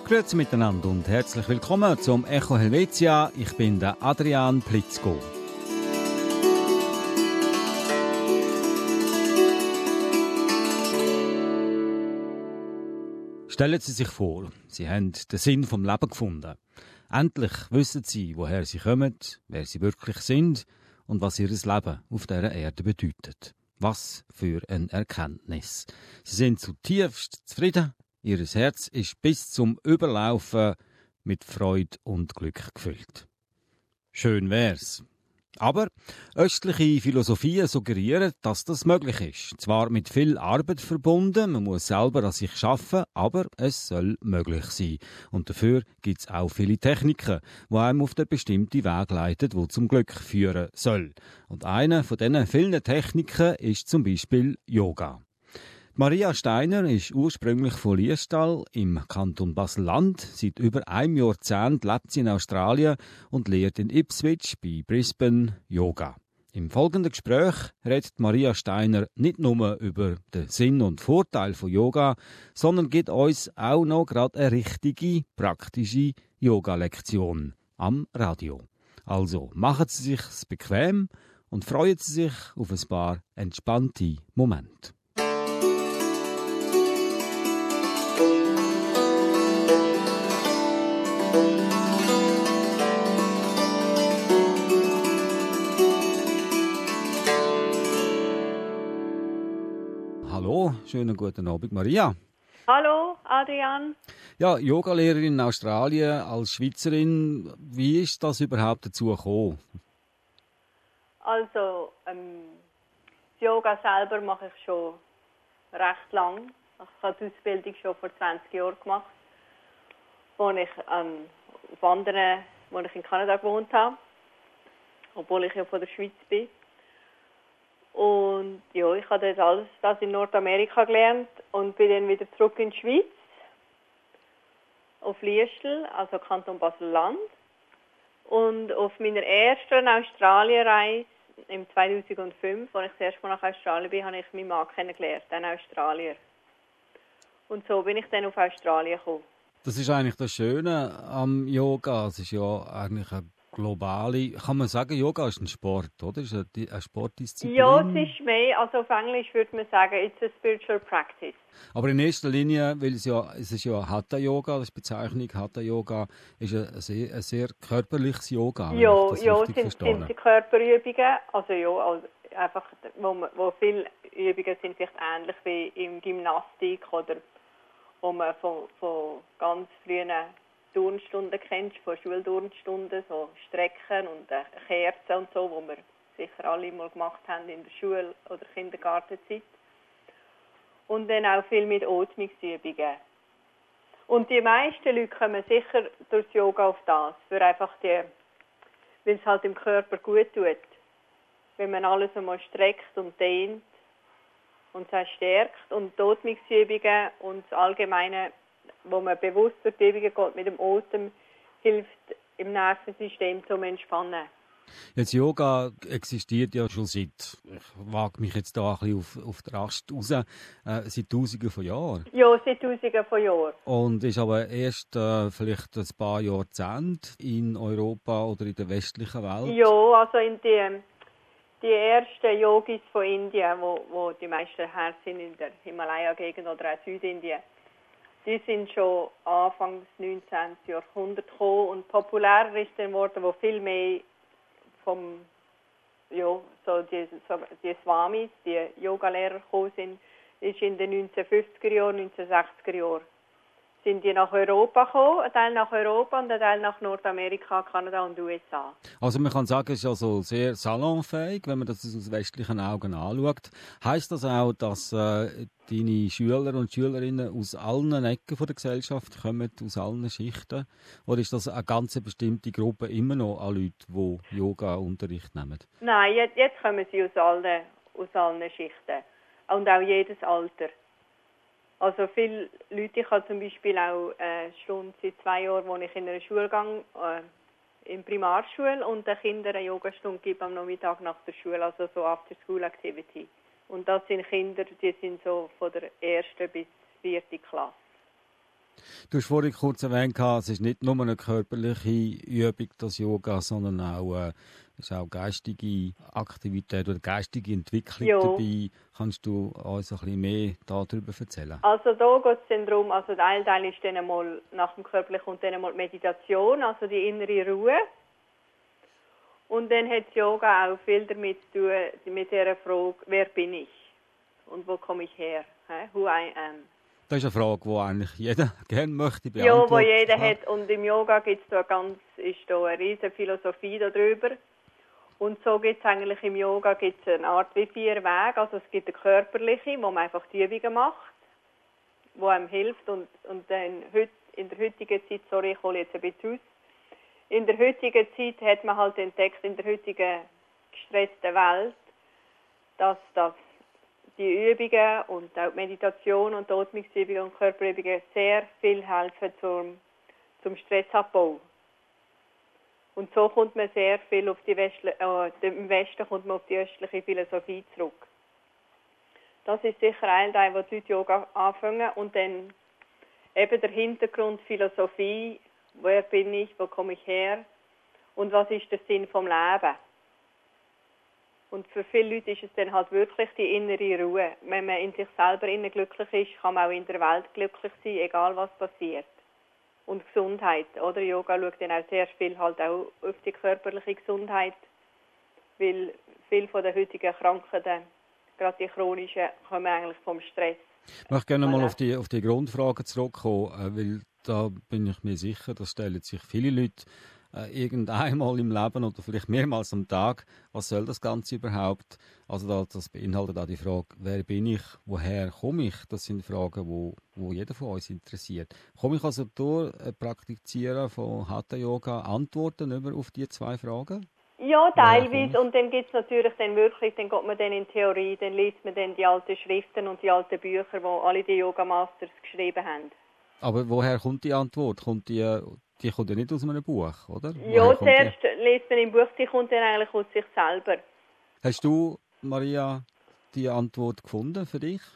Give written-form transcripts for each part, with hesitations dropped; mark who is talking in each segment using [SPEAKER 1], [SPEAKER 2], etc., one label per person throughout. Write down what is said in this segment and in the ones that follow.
[SPEAKER 1] Grüezi miteinander und herzlich willkommen zum Echo Helvetia. Ich bin der Adrian Plitzko. Stellen Sie sich vor, Sie haben den Sinn vom Leben gefunden. Endlich wissen Sie, woher Sie kommen, wer Sie wirklich sind und was Ihr Leben auf dieser Erde bedeutet. Was für eine Erkenntnis. Sie sind zutiefst zufrieden. Ihr Herz ist bis zum Überlaufen mit Freude und Glück gefüllt. Schön wär's. Aber östliche Philosophien suggerieren, dass das möglich ist. Zwar mit viel Arbeit verbunden, man muss selber an sich arbeiten, aber es soll möglich sein. Und dafür gibt es auch viele Techniken, die einem auf den bestimmten Weg leiten, der zum Glück führen soll. Und eine von diesen vielen Techniken ist zum Beispiel Yoga. Maria Steiner ist ursprünglich von Liestal im Kanton Basel-Land. Seit über einem Jahrzehnt lebt sie in Australien und lehrt in Ipswich bei Brisbane Yoga. Im folgenden Gespräch redet Maria Steiner nicht nur über den Sinn und Vorteil von Yoga, sondern gibt uns auch noch gerade eine richtige, praktische Yoga-Lektion am Radio. Also machen Sie sich's bequem und freuen Sie sich auf ein paar entspannte Momente. Hallo, schönen guten Abend, Maria.
[SPEAKER 2] Hallo, Adrian.
[SPEAKER 1] Ja, Yogalehrerin in Australien als Schweizerin. Wie ist das überhaupt dazu gekommen?
[SPEAKER 2] Also, das Yoga selber mache ich schon recht lang. Ich habe die Ausbildung schon vor 20 Jahren gemacht, wo ich wo ich in Kanada gewohnt habe, obwohl ich ja von der Schweiz bin. Und ja, ich habe jetzt alles das in Nordamerika gelernt und bin dann wieder zurück in die Schweiz, auf Liestal, also Kanton Basel-Land. Und auf meiner ersten Australienreise im 2005, als ich das erste Mal nach Australien bin, habe ich meinen Mann kennengelernt, einen Australier. Und so bin ich dann auf Australien gekommen.
[SPEAKER 1] Das ist eigentlich das Schöne am Yoga. Es ist ja eigentlich eine globale, kann man sagen, Yoga ist ein Sport, oder? Ist eine Sportdisziplin?
[SPEAKER 2] Ja, es ist mehr, also auf Englisch würde man sagen, it's a spiritual practice.
[SPEAKER 1] Aber in erster Linie, weil es ist ja Hatha-Yoga, das ist die Bezeichnung, Hatha-Yoga ist ein sehr körperliches Yoga, wenn ich das richtig verstehe.
[SPEAKER 2] Sind die Körperübungen, also ja, also einfach, wo viele Übungen sind vielleicht ähnlich wie im Gymnastik oder wo man von ganz frühen Turnstunden kennst, von Schulturnstunden, so Strecken und Kerzen und so, wo wir sicher alle mal gemacht haben in der Schule- oder Kindergartenzeit. Und dann auch viel mit Atmungsübungen. Und die meisten Leute kommen sicher durch das Yoga auf das, für einfach weil es halt im Körper gut tut. Wenn man alles einmal streckt und dehnt und es stärkt. Und die Atmungsübungen und das Allgemeine, wo man bewusst durch die Übungen geht mit dem Atem, hilft im Nervensystem zum Entspannen.
[SPEAKER 1] Jetzt Yoga existiert ja schon seit, ich wage mich jetzt da ein bisschen auf den Ast raus, seit Tausenden von Jahren.
[SPEAKER 2] Ja, seit Tausenden von Jahren.
[SPEAKER 1] Und ist aber erst vielleicht ein paar Jahrzehnte in Europa oder in der westlichen Welt.
[SPEAKER 2] Ja, also in die ersten Yogis von Indien, wo die meisten her sind in der Himalaya-Gegend oder auch Südindien, die sind schon Anfang des 19. Jahrhunderts gekommen und populärer ist dann worden, wo viel mehr die Swamis, die Yogalehrer gekommen sind, ist in den 1950er Jahren, 1960er Jahren. Sind die nach Europa gekommen, ein Teil nach Europa und ein Teil nach Nordamerika, Kanada und USA.
[SPEAKER 1] Also man kann sagen, es ist also sehr salonfähig, wenn man das aus westlichen Augen anschaut. Heisst das auch, dass deine Schüler und Schülerinnen aus allen Ecken der Gesellschaft kommen, aus allen Schichten? Oder ist das eine ganz bestimmte Gruppe immer noch an Leuten, die Yoga-Unterricht nehmen?
[SPEAKER 2] Nein, jetzt kommen sie aus allen Schichten. Und auch jedes Alter. Also viele Leute, ich habe zum Beispiel auch schon seit 2 Jahren, wo ich in einer Schule gehe, in Primarschule und den Kindern eine Yogastunde gebe am Nachmittag nach der Schule, also so After-School-Activity. Und das sind Kinder, die sind so von der 1. bis 4. Klasse.
[SPEAKER 1] Du hast vorhin kurz erwähnt, es ist nicht nur eine körperliche Übung, das Yoga, sondern auch, ist auch geistige Aktivität oder geistige Entwicklung
[SPEAKER 2] Ja.
[SPEAKER 1] dabei. Kannst du uns ein bisschen mehr darüber erzählen?
[SPEAKER 2] Also da geht es dann darum, also der eine Teil ist dann einmal, nach dem Körperlichen und dann einmal die Meditation, also die innere Ruhe. Und dann hat Yoga auch viel damit zu tun, mit dieser Frage, wer bin ich und wo komme ich her, who I am.
[SPEAKER 1] Das ist eine Frage, die eigentlich jeder gerne möchte
[SPEAKER 2] Ja,
[SPEAKER 1] beantworten.
[SPEAKER 2] wo jeder hat. Und im Yoga ist da eine riesige Philosophie darüber. Und so gibt es eigentlich im Yoga eine Art wie 4 Wege. Also es gibt eine körperliche, wo man einfach die Übungen macht, wo einem hilft. Und dann in der heutigen Zeit, sorry, ich hole jetzt ein bisschen aus, in der heutigen Zeit hat man halt entdeckt, in der heutigen gestressten Welt, dass die Übungen und auch die Meditation und die Atmungsübungen und Körperübungen sehr viel helfen zum Stressabbau. Und so kommt man sehr viel auf im Westen kommt man auf die östliche Philosophie zurück. Das ist sicher ein Teil, wo die Leute Yoga anfangen. Und dann eben der Hintergrund Philosophie, wer bin ich, wo komme ich her und was ist der Sinn vom Leben. Und für viele Leute ist es dann halt wirklich die innere Ruhe. Wenn man in sich selber innen glücklich ist, kann man auch in der Welt glücklich sein, egal was passiert. Und Gesundheit, oder? Yoga schaut dann auch sehr viel halt auch auf die körperliche Gesundheit, weil viele von den heutigen Krankheiten, gerade die chronischen, kommen eigentlich vom Stress.
[SPEAKER 1] Ich möchte gerne mal auf die Grundfragen zurückkommen, weil da bin ich mir sicher, das stellen sich viele Leute irgendeinmal im Leben oder vielleicht mehrmals am Tag. Was soll das Ganze überhaupt? Also das beinhaltet auch die Frage, wer bin ich, woher komme ich? Das sind Fragen, wo jeder von uns interessiert. Komme ich also durch Praktizieren von Hatha Yoga Antworten auf die 2 Fragen?
[SPEAKER 2] Ja, teilweise. Und dann gibt es natürlich dann wirklich, dann geht man dann in Theorie, dann liest man dann die alten Schriften und die alten Bücher, die alle die Yoga Masters geschrieben haben.
[SPEAKER 1] Aber woher kommt die Antwort? Die kommt ja nicht aus einem Buch, oder?
[SPEAKER 2] Ja, zuerst liest man im Buch, die kommt dann eigentlich aus sich selber.
[SPEAKER 1] Hast du, Maria, die Antwort gefunden für dich?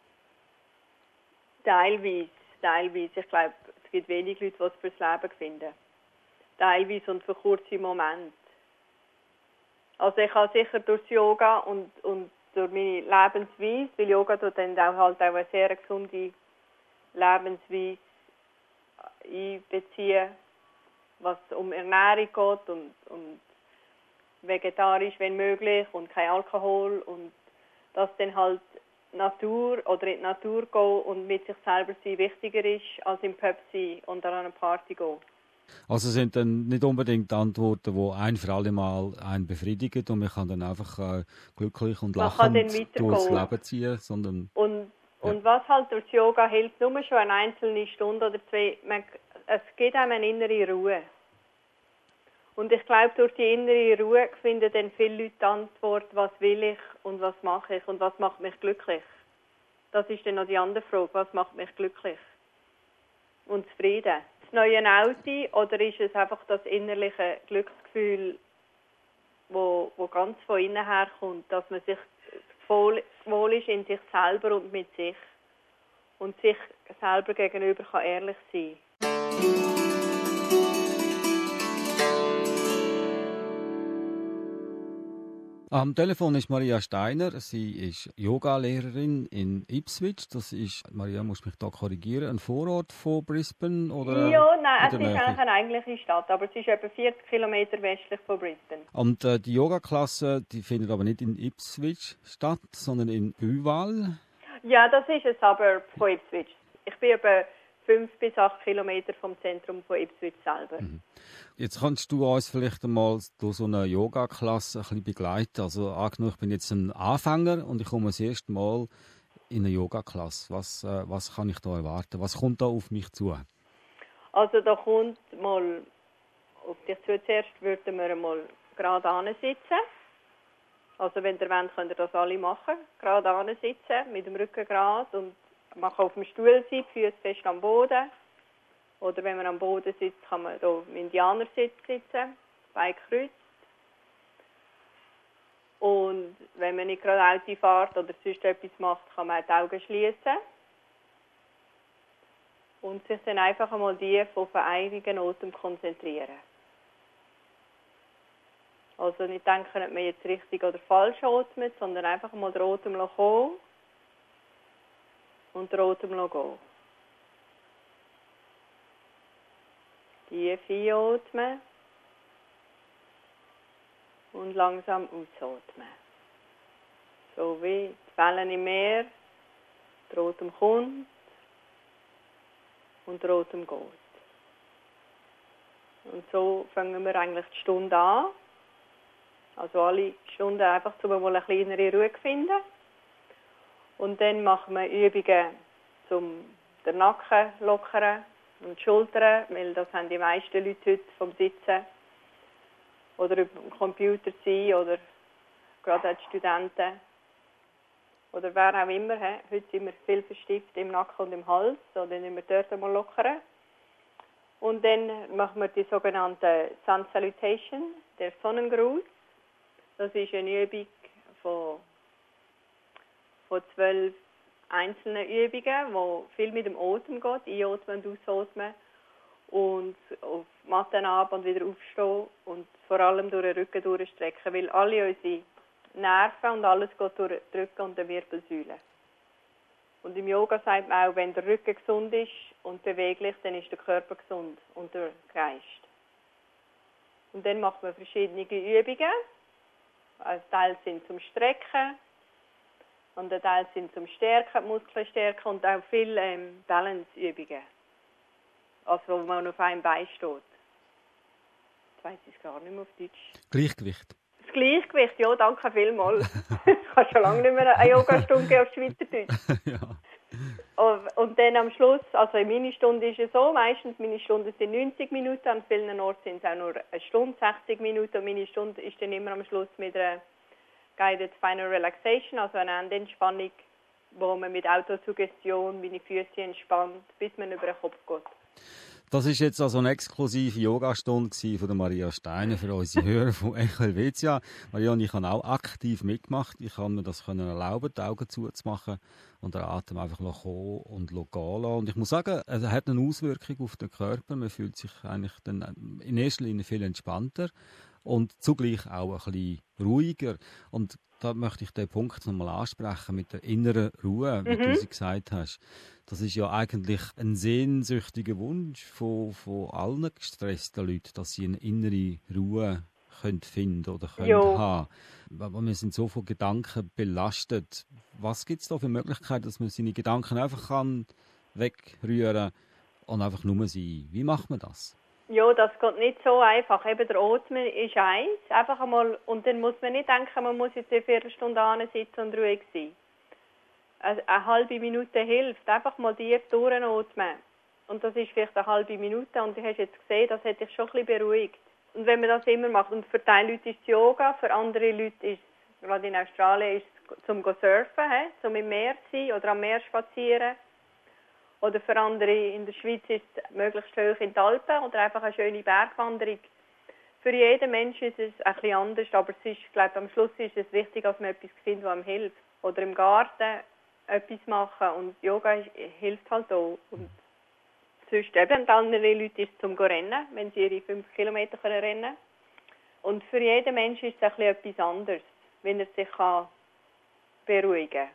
[SPEAKER 2] Teilweise. Ich glaube, es gibt wenig Leute, die es fürs Leben finden. Teilweise und für kurze Momente. Also ich habe sicher durch Yoga und durch meine Lebensweise, weil Yoga tut dann auch eine sehr gesunde Lebensweise einbeziehen, was um Ernährung geht und vegetarisch, wenn möglich, und kein Alkohol und dass dann halt Natur oder in die Natur gehen und mit sich selber sein wichtiger ist, als im Pub sein und an eine Party gehen.
[SPEAKER 1] Also sind dann nicht unbedingt Antworten, die ein für alle Mal einen befriedigen und man kann dann einfach glücklich und lachend durchs Leben ziehen, sondern...
[SPEAKER 2] Und was halt durch Yoga hilft, nur schon eine einzelne Stunde oder 2, es gibt einem eine innere Ruhe. Und ich glaube, durch die innere Ruhe finden dann viele Leute die Antwort, was will ich und was mache ich und was macht mich glücklich. Das ist dann noch die andere Frage, was macht mich glücklich und zufrieden. Das neue Auto oder ist es einfach das innerliche Glücksgefühl, wo ganz von innen herkommt, dass man sich wohl ist in sich selber und mit sich und sich selber gegenüber kann ehrlich sein.
[SPEAKER 1] Am Telefon ist Maria Steiner. Sie ist Yogalehrerin in Ipswich. Das ist, Maria, muss mich da korrigieren, ein Vorort von Brisbane? Oder
[SPEAKER 2] ja, nein, es ist eigentlich eine eigentliche Stadt, aber es ist etwa 40 Kilometer westlich von Brisbane.
[SPEAKER 1] Und die Yoga-Klasse, die findet aber nicht in Ipswich statt, sondern in Büval?
[SPEAKER 2] Ja, das ist ein Suburb von Ipswich. Ich bin etwa 5 bis 8 Kilometer vom Zentrum von Ipswich selber.
[SPEAKER 1] Mhm. Jetzt kannst du uns vielleicht einmal durch so eine Yoga-Klasse ein bisschen begleiten. Also angenommen, ich bin jetzt ein Anfänger und ich komme das erste Mal in eine Yoga-Klasse. Was kann ich da erwarten? Was kommt da auf mich zu?
[SPEAKER 2] Also da kommt mal auf dich zu. Zuerst würden wir mal gerade sitzen. Also wenn ihr wollt, könnt ihr das alle machen. Gerade sitzen, mit dem Rücken gerade und man kann auf dem Stuhl sein, die Füße fest am Boden. Oder wenn man am Boden sitzt, kann man hier im Indianersitz sitzen, Beine gekreuzt. Und wenn man nicht gerade Auto fährt oder sonst etwas macht, kann man die Augen schließen. Und sich dann einfach einmal tief auf einen eigenen Atem konzentrieren. Also nicht denken, ob man jetzt richtig oder falsch atmet, sondern einfach mal den Atem kommen und den Atem gehen. Tief einatmen und langsam ausatmen. So wie die Wellen im Meer, der Atem kommt und der Atem geht. Und so fangen wir eigentlich die Stunde an. Also alle Stunden einfach, um mal eine kleinere Ruhe zu finden. Und dann machen wir Übungen, um den Nacken zu lockern und die Schultern, weil das haben die meisten Leute heute vom Sitzen oder über dem Computer sein oder gerade auch die Studenten oder wer auch immer. Heute sind wir viel verstifft im Nacken und im Hals, so dann müssen wir dort einmal lockern. Und dann machen wir die sogenannte Sun Salutation, der Sonnengruß. Das ist eine Übung von 12 einzelnen Übungen, die viel mit dem Atem geht, einatmen und ausatmen und auf Matten ab und wieder aufstehen und vor allem durch den Rücken durchstrecken, weil alle unsere Nerven und alles geht durch den Rücken und die Wirbelsäule. Und im Yoga sagt man auch, wenn der Rücken gesund ist und beweglich, dann ist der Körper gesund und der Geist. Und dann macht man verschiedene Übungen. Ein Teil sind zum Strecken und ein Teil sind zum Stärken, die Muskeln stärken und auch viele Balance-Übungen. Also wo man auf einem Bein steht. Jetzt weiss ich es gar nicht mehr auf Deutsch.
[SPEAKER 1] Gleichgewicht.
[SPEAKER 2] Das Gleichgewicht, ja, danke vielmals. Ich habe schon lange nicht mehr eine Yogastunde auf Schweizerdeutsch.
[SPEAKER 1] Ja.
[SPEAKER 2] Und dann am Schluss, also meine Stunde ist ja so, meistens meine Stunden sind 90 Minuten, an vielen Orten sind es auch nur eine Stunde, 60 Minuten. Und meine Stunde ist dann immer am Schluss mit einer Guided Final Relaxation, also eine Endentspannung, wo man mit Autosuggestion meine Füße entspannt, bis man über den Kopf geht.
[SPEAKER 1] Das ist jetzt also eine exklusive Yogastunde von der Maria Steiner für unsere Hörer von Echo Helvetia. Maria und ich habe auch aktiv mitgemacht. Ich kann mir das erlauben, die Augen zuzumachen und den Atem einfach kommen und gehen lassen. Und ich muss sagen, es hat eine Auswirkung auf den Körper. Man fühlt sich eigentlich dann in erster Linie viel entspannter und zugleich auch ein bisschen ruhiger. Und da möchte ich den Punkt nochmal ansprechen mit der inneren Ruhe, wie du sie gesagt hast. Das ist ja eigentlich ein sehnsüchtiger Wunsch von allen gestressten Leuten, dass sie eine innere Ruhe finden oder haben. Aber wir sind so von Gedanken belastet. Was gibt es da für Möglichkeiten, dass man seine Gedanken einfach wegrühren und einfach nur sein? Wie macht man das?
[SPEAKER 2] Ja, das geht nicht so einfach. Eben der Atmen ist eins. Einfach einmal, und dann muss man nicht denken, man muss jetzt eine Viertelstunde sitzen und ruhig sein. Also eine halbe Minute hilft. Einfach mal tief durchatmen. Und das ist vielleicht eine halbe Minute. Und du hast jetzt gesehen, das hat dich schon ein bisschen beruhigt. Und wenn man das immer macht, und für die Leute ist es Yoga, für andere Leute ist es, gerade in Australien, ist es zum Surfen, zum im Meer zu sein oder am Meer spazieren. Oder für andere in der Schweiz ist es möglichst hoch in die Alpen oder einfach eine schöne Bergwanderung. Für jeden Menschen ist es ein bisschen anders, aber es ist, ich glaube, am Schluss ist es wichtig, dass man etwas findet, was einem hilft. Oder im Garten etwas machen und Yoga hilft halt auch. Und sonst eben andere Leute ist es zum Rennen, wenn sie ihre 5 Kilometer rennen können. Und für jeden Menschen ist es ein bisschen etwas anderes, wenn er sich beruhigen kann.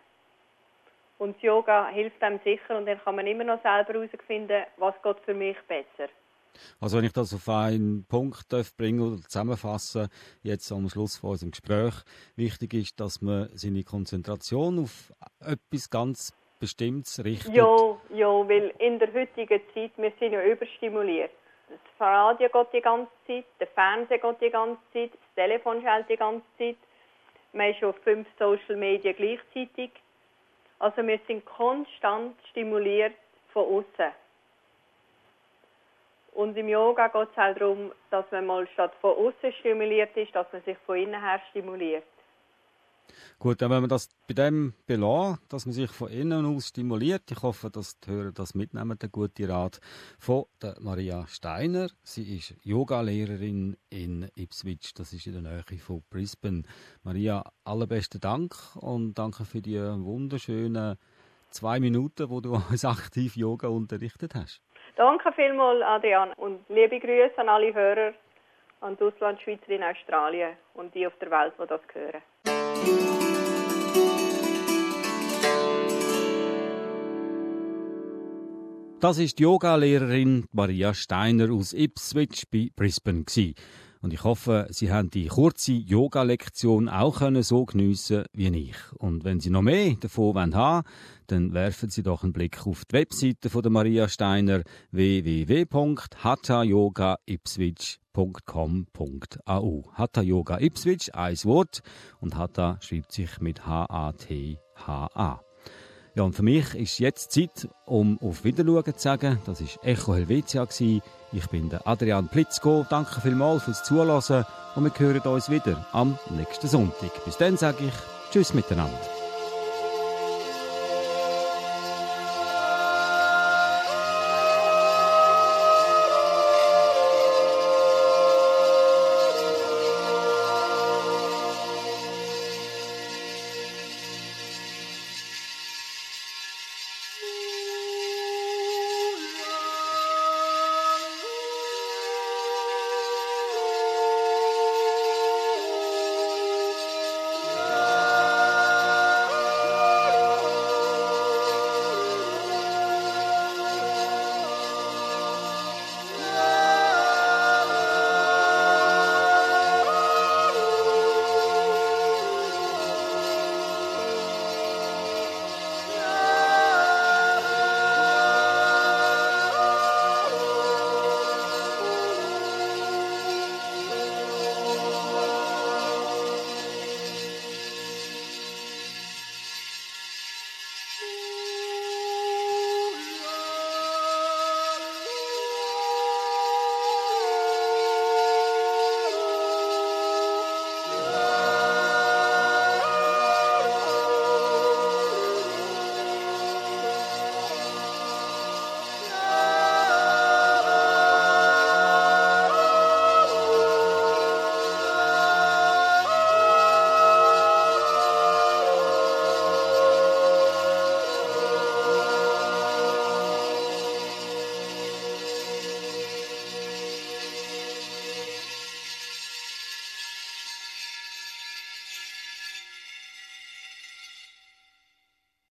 [SPEAKER 2] Und das Yoga hilft einem sicher und dann kann man immer noch selber herausfinden, was geht für mich besser.
[SPEAKER 1] Also wenn ich das auf einen Punkt bringen oder zusammenfassen, jetzt am Schluss von unserem Gespräch, wichtig ist, dass man seine Konzentration auf etwas ganz Bestimmtes richtet.
[SPEAKER 2] Ja, weil in der heutigen Zeit, wir sind ja überstimuliert. Das Radio geht die ganze Zeit, der Fernseher geht die ganze Zeit, das Telefon schaltet die ganze Zeit. Man ist auf 5 Social Media gleichzeitig. Also wir sind konstant stimuliert von außen. Und im Yoga geht es halt darum, dass man mal statt von außen stimuliert ist, dass man sich von innen her stimuliert.
[SPEAKER 1] Gut, dann wenn man das bei dem belassen, dass man sich von innen aus stimuliert. Ich hoffe, dass die Hörer das mitnehmen, der gute Rat von der Maria Steiner. Sie ist Yogalehrerin in Ipswich, das ist in der Nähe von Brisbane. Maria, allerbesten Dank und danke für die wunderschönen 2 Minuten, wo du uns aktiv Yoga unterrichtet hast.
[SPEAKER 2] Danke vielmals, Adrian. Und liebe Grüße an alle Hörer, an die Auslandschweizer in Australien und die auf der Welt, die das hören.
[SPEAKER 1] Das ist die Yoga-Lehrerin Maria Steiner aus Ipswich bei Brisbane gewesen. Und ich hoffe, Sie haben die kurze Yoga-Lektion auch so geniessen wie ich. Und wenn Sie noch mehr davon haben wollen, dann werfen Sie doch einen Blick auf die Webseite von der Maria Steiner www.hathayogaipswich.com.au. Hatha Yoga Ipswich, ein Wort, und Hatha schreibt sich mit H-A-T-H-A. Ja, und für mich ist jetzt Zeit, um auf Wiedersehen zu sagen. Das war Echo Helvetia. Ich bin der Adrian Plitzko. Danke vielmals fürs Zuhören und wir hören uns wieder am nächsten Sonntag. Bis dann sage ich Tschüss miteinander.